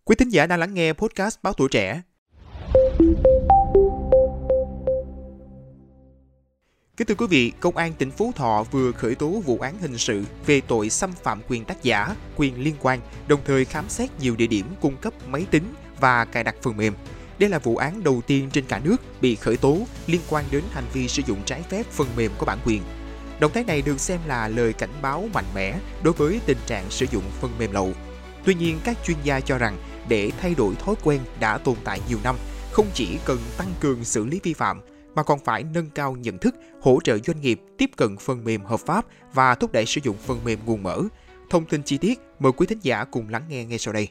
Quý thính giả đang lắng nghe podcast Báo Tuổi Trẻ. Kính thưa quý vị, Công an tỉnh Phú Thọ vừa khởi tố vụ án hình sự về tội xâm phạm quyền tác giả, quyền liên quan, đồng thời khám xét nhiều địa điểm cung cấp máy tính và cài đặt phần mềm. Đây là vụ án đầu tiên trên cả nước bị khởi tố liên quan đến hành vi sử dụng trái phép phần mềm có bản quyền. Động thái này được xem là lời cảnh báo mạnh mẽ đối với tình trạng sử dụng phần mềm lậu. Tuy nhiên, các chuyên gia cho rằng để thay đổi thói quen đã tồn tại nhiều năm, không chỉ cần tăng cường xử lý vi phạm, mà còn phải nâng cao nhận thức, hỗ trợ doanh nghiệp tiếp cận phần mềm hợp pháp và thúc đẩy sử dụng phần mềm nguồn mở. Thông tin chi tiết, mời quý thính giả cùng lắng nghe ngay sau đây.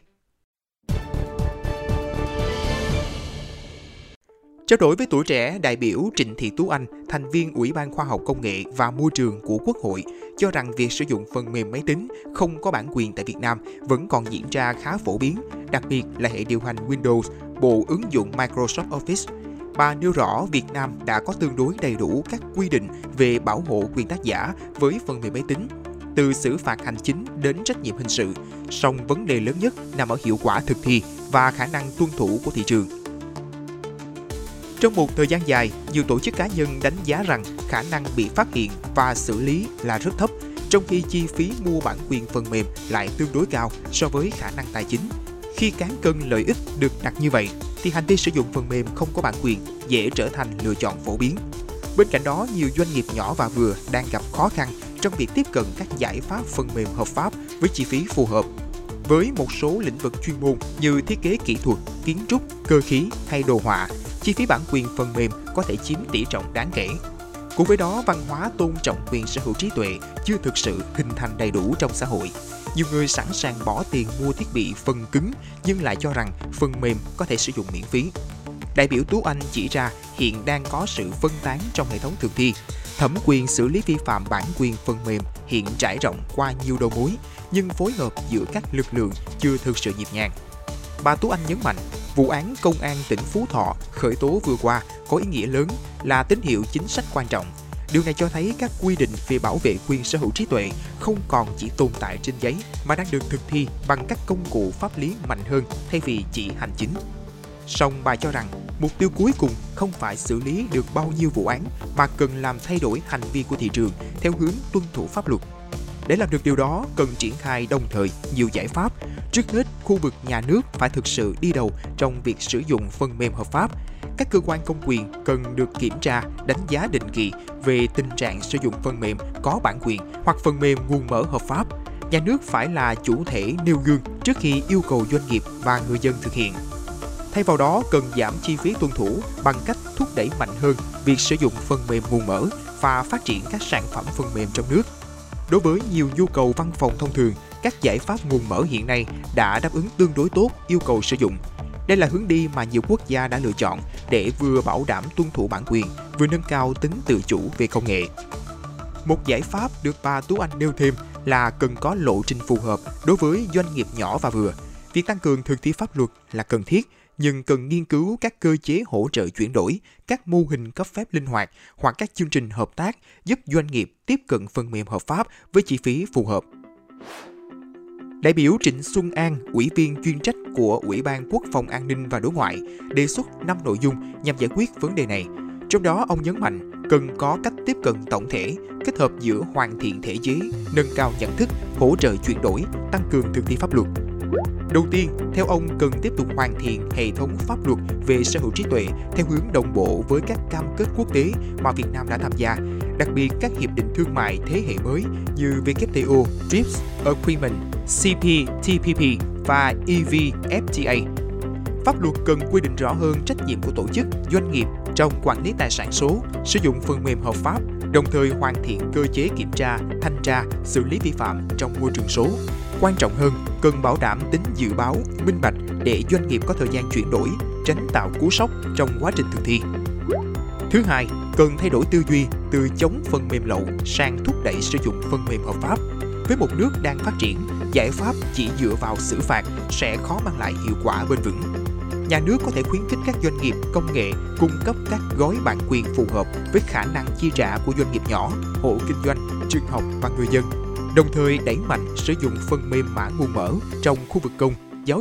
Trao đổi với Tuổi Trẻ, đại biểu Trịnh Thị Tú Anh, thành viên Ủy ban Khoa học Công nghệ và Môi trường của Quốc hội, cho rằng việc sử dụng phần mềm máy tính không có bản quyền tại Việt Nam vẫn còn diễn ra khá phổ biến, đặc biệt là hệ điều hành Windows, bộ ứng dụng Microsoft Office. Bà nêu rõ Việt Nam đã có tương đối đầy đủ các quy định về bảo hộ quyền tác giả với phần mềm máy tính, từ xử phạt hành chính đến trách nhiệm hình sự, song vấn đề lớn nhất nằm ở hiệu quả thực thi và khả năng tuân thủ của thị trường. Trong một thời gian dài, nhiều tổ chức cá nhân đánh giá rằng khả năng bị phát hiện và xử lý là rất thấp, trong khi chi phí mua bản quyền phần mềm lại tương đối cao so với khả năng tài chính. Khi cán cân lợi ích được đặt như vậy, thì hành vi sử dụng phần mềm không có bản quyền dễ trở thành lựa chọn phổ biến. Bên cạnh đó, nhiều doanh nghiệp nhỏ và vừa đang gặp khó khăn trong việc tiếp cận các giải pháp phần mềm hợp pháp với chi phí phù hợp. Với một số lĩnh vực chuyên môn như thiết kế kỹ thuật, kiến trúc, cơ khí hay đồ họa, chi phí bản quyền phần mềm có thể chiếm tỷ trọng đáng kể. Cùng với đó, văn hóa tôn trọng quyền sở hữu trí tuệ chưa thực sự hình thành đầy đủ trong xã hội. Nhiều người sẵn sàng bỏ tiền mua thiết bị phần cứng nhưng lại cho rằng phần mềm có thể sử dụng miễn phí. Đại biểu Tú Anh chỉ ra hiện đang có sự phân tán trong hệ thống thực thi. Thẩm quyền xử lý vi phạm bản quyền phần mềm hiện trải rộng qua nhiều đầu mối, nhưng phối hợp giữa các lực lượng chưa thực sự nhịp nhàng. Bà Tú Anh nhấn mạnh, vụ án Công an tỉnh Phú Thọ khởi tố vừa qua có ý nghĩa lớn, là tín hiệu chính sách quan trọng. Điều này cho thấy các quy định về bảo vệ quyền sở hữu trí tuệ không còn chỉ tồn tại trên giấy mà đang được thực thi bằng các công cụ pháp lý mạnh hơn thay vì chỉ hành chính. Song bà cho rằng mục tiêu cuối cùng không phải xử lý được bao nhiêu vụ án mà cần làm thay đổi hành vi của thị trường theo hướng tuân thủ pháp luật. Để làm được điều đó, cần triển khai đồng thời nhiều giải pháp. Trước hết, khu vực nhà nước phải thực sự đi đầu trong việc sử dụng phần mềm hợp pháp. Các cơ quan công quyền cần được kiểm tra, đánh giá định kỳ về tình trạng sử dụng phần mềm có bản quyền hoặc phần mềm nguồn mở hợp pháp. Nhà nước phải là chủ thể nêu gương trước khi yêu cầu doanh nghiệp và người dân thực hiện. Thay vào đó, cần giảm chi phí tuân thủ bằng cách thúc đẩy mạnh hơn việc sử dụng phần mềm nguồn mở và phát triển các sản phẩm phần mềm trong nước. Đối với nhiều nhu cầu văn phòng thông thường, các giải pháp nguồn mở hiện nay đã đáp ứng tương đối tốt yêu cầu sử dụng. Đây là hướng đi mà nhiều quốc gia đã lựa chọn để vừa bảo đảm tuân thủ bản quyền, vừa nâng cao tính tự chủ về công nghệ. Một giải pháp được bà Tú Anh nêu thêm là cần có lộ trình phù hợp đối với doanh nghiệp nhỏ và vừa. Việc tăng cường thực thi pháp luật là cần thiết, nhưng cần nghiên cứu các cơ chế hỗ trợ chuyển đổi, các mô hình cấp phép linh hoạt hoặc các chương trình hợp tác giúp doanh nghiệp tiếp cận phần mềm hợp pháp với chi phí phù hợp. Đại biểu Trịnh Xuân An, Ủy viên chuyên trách của Ủy ban Quốc phòng An ninh và Đối ngoại, đề xuất 5 nội dung nhằm giải quyết vấn đề này. Trong đó, ông nhấn mạnh cần có cách tiếp cận tổng thể, kết hợp giữa hoàn thiện thể chế, nâng cao nhận thức, hỗ trợ chuyển đổi, tăng cường thực thi pháp luật. Đầu tiên, theo ông cần tiếp tục hoàn thiện hệ thống pháp luật về sở hữu trí tuệ theo hướng đồng bộ với các cam kết quốc tế mà Việt Nam đã tham gia, đặc biệt các hiệp định thương mại thế hệ mới như WTO, TRIPS Agreement, CPTPP và EVFTA. Pháp luật cần quy định rõ hơn trách nhiệm của tổ chức, doanh nghiệp trong quản lý tài sản số, sử dụng phần mềm hợp pháp, đồng thời hoàn thiện cơ chế kiểm tra, thanh tra, xử lý vi phạm trong môi trường số. Quan trọng hơn, cần bảo đảm tính dự báo, minh bạch để doanh nghiệp có thời gian chuyển đổi, tránh tạo cú sốc trong quá trình thực thi. Thứ hai, cần thay đổi tư duy từ chống phần mềm lậu sang thúc đẩy sử dụng phần mềm hợp pháp. Với một nước đang phát triển, giải pháp chỉ dựa vào xử phạt sẽ khó mang lại hiệu quả bền vững. Nhà nước có thể khuyến khích các doanh nghiệp công nghệ cung cấp các gói bản quyền phù hợp với khả năng chi trả của doanh nghiệp nhỏ, hộ kinh doanh, trường học và người dân, đồng thời đẩy mạnh sử dụng phần mềm mã nguồn mở trong khu vực công, giáo dục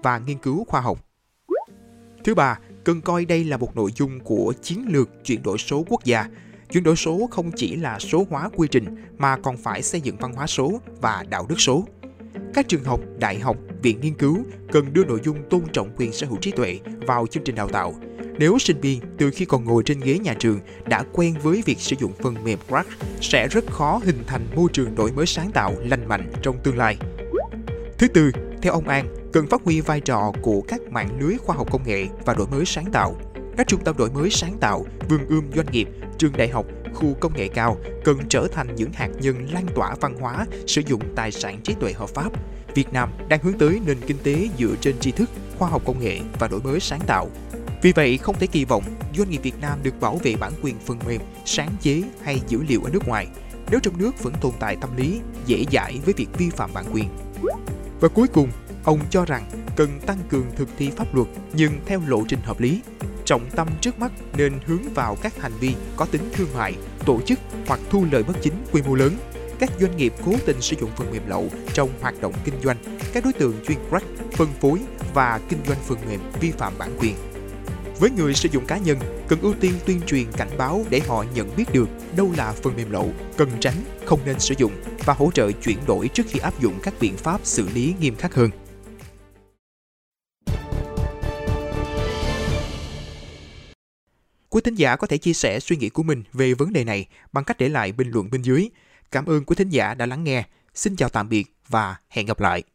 và nghiên cứu khoa học. Thứ ba, cần coi đây là một nội dung của chiến lược chuyển đổi số quốc gia. Chuyển đổi số không chỉ là số hóa quy trình mà còn phải xây dựng văn hóa số và đạo đức số. Các trường học, đại học, viện nghiên cứu cần đưa nội dung tôn trọng quyền sở hữu trí tuệ vào chương trình đào tạo. Nếu sinh viên từ khi còn ngồi trên ghế nhà trường đã quen với việc sử dụng phần mềm Crack, sẽ rất khó hình thành môi trường đổi mới sáng tạo lành mạnh trong tương lai. Thứ tư, theo ông An, cần phát huy vai trò của các mạng lưới khoa học công nghệ và đổi mới sáng tạo. Các trung tâm đổi mới sáng tạo, vườn ươm doanh nghiệp, trường đại học, khu công nghệ cao cần trở thành những hạt nhân lan tỏa văn hóa sử dụng tài sản trí tuệ hợp pháp. Việt Nam đang hướng tới nền kinh tế dựa trên tri thức, khoa học công nghệ và đổi mới sáng tạo. Vì vậy, không thể kỳ vọng doanh nghiệp Việt Nam được bảo vệ bản quyền phần mềm, sáng chế hay dữ liệu ở nước ngoài, nếu trong nước vẫn tồn tại tâm lý dễ dãi với việc vi phạm bản quyền. Và cuối cùng, ông cho rằng cần tăng cường thực thi pháp luật nhưng theo lộ trình hợp lý. Trọng tâm trước mắt nên hướng vào các hành vi có tính thương mại, tổ chức hoặc thu lợi bất chính quy mô lớn. Các doanh nghiệp cố tình sử dụng phần mềm lậu trong hoạt động kinh doanh, các đối tượng chuyên crack, phân phối và kinh doanh phần mềm vi phạm bản quyền. Với người sử dụng cá nhân, cần ưu tiên tuyên truyền cảnh báo để họ nhận biết được đâu là phần mềm lậu, cần tránh, không nên sử dụng và hỗ trợ chuyển đổi trước khi áp dụng các biện pháp xử lý nghiêm khắc hơn. Quý thính giả có thể chia sẻ suy nghĩ của mình về vấn đề này bằng cách để lại bình luận bên dưới. Cảm ơn quý thính giả đã lắng nghe. Xin chào tạm biệt và hẹn gặp lại.